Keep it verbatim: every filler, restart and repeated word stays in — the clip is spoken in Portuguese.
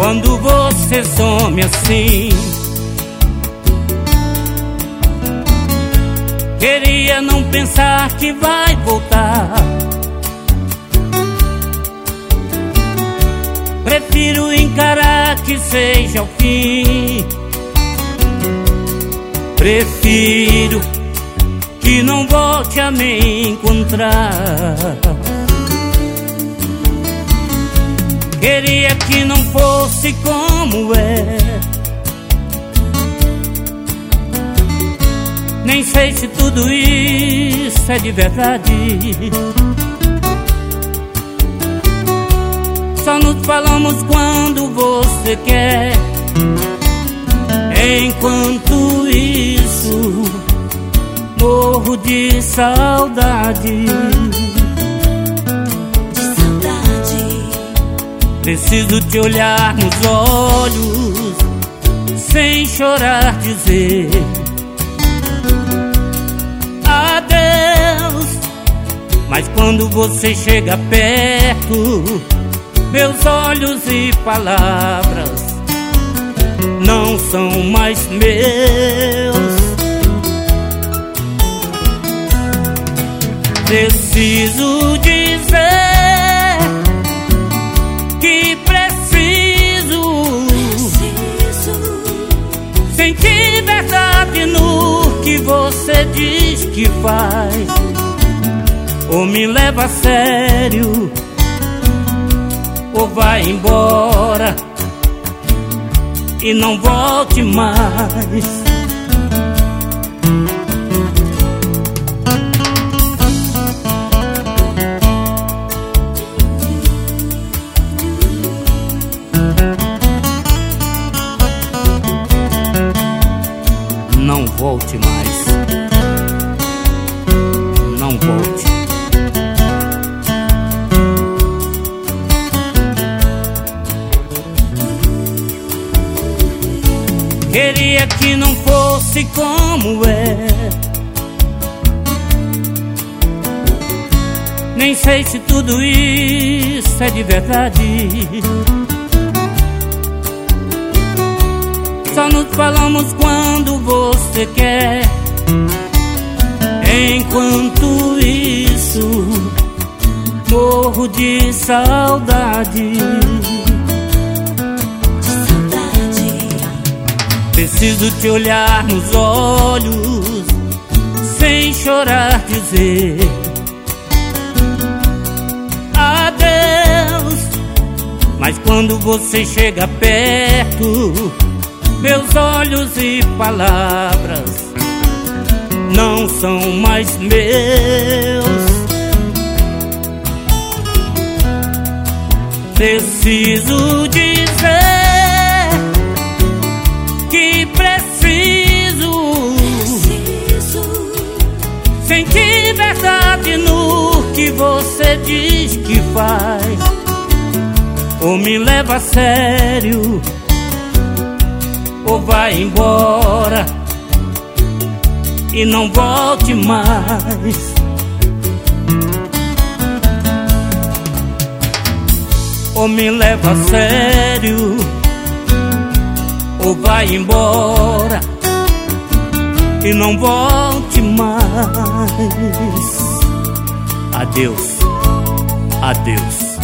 quando você some assim. Queria não pensar que vai voltar. Prefiro encarar que seja o fim. Prefiro que não volte a me encontrar. Queria que não fosse como é. Nem sei se tudo isso é de verdade. Só nos falamos quando você quer. Enquanto isso, morro de saudade. De saudade. Preciso te olhar nos olhos, sem chorar dizer adeus. Mas quando você chega perto, meus olhos e palavras não são mais meus. Preciso dizer que preciso, preciso sentir verdade no que você diz que faz. Ou me leva a sério, ou vai embora e não volte mais. Não volte mais. Não volte. Queria que não fosse como é. Nem sei se tudo isso é de verdade. Só nos falamos quando você quer. Enquanto isso, morro de saudade. Preciso te olhar nos olhos, sem chorar dizer adeus. Mas quando você chega perto, meus olhos e palavras não são mais meus. Preciso dizer que preciso, preciso sentir verdade no que você diz que faz. Ou me leva a sério, ou vai embora e não volte mais. Ou me leva a sério, ou vai embora e não volte mais. Adeus, adeus.